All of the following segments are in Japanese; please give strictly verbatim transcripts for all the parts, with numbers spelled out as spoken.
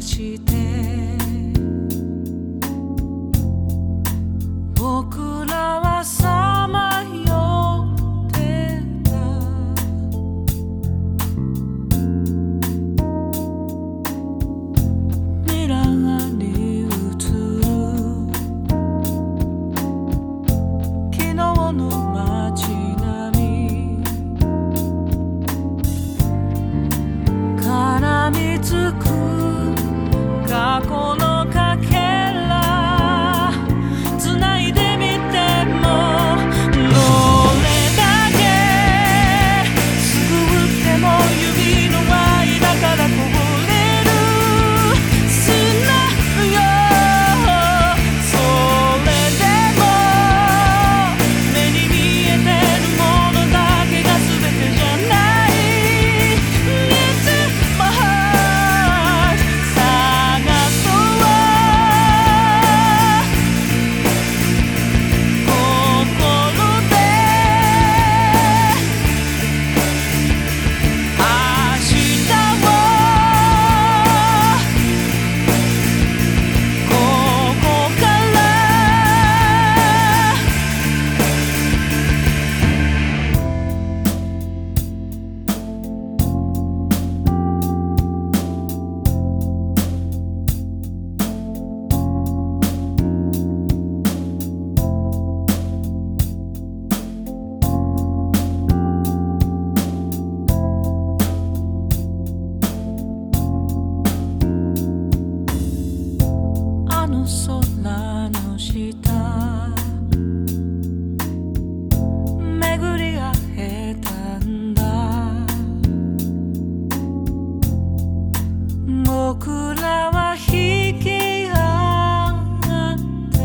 して僕らはさまよってた。未来に映る昨日の街並み絡みつく過去のかけら繋いでみてもどれだけすくっても指の間からこぼれる砂よ。それでも目に見えてるものだけが全てじゃない。It's my heart探そう心で明日をここからあの空の下巡り会えたんだ。僕らは引き合って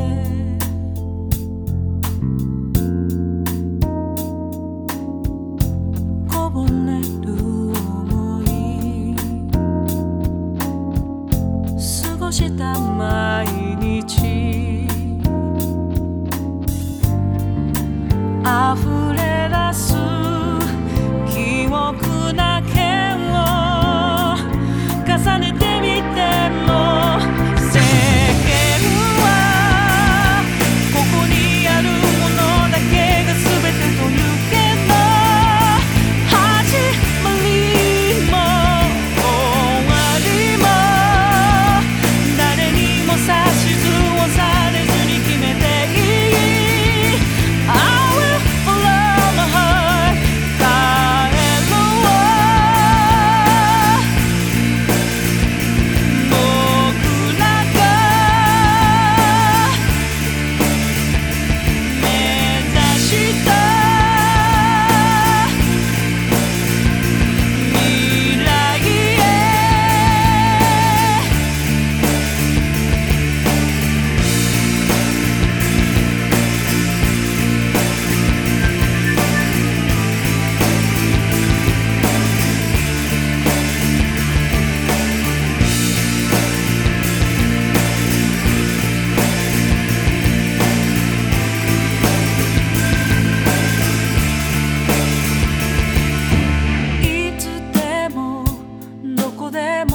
こぼれる想い過ごした毎日溢れ出す記憶だけを重ねてみても世間はここにあるものだけが全てというけど始まりも終わりも誰にも指図をされずに決めていい。I will follow my heart 帰ろう僕らが目指した未来へいつでもどこでも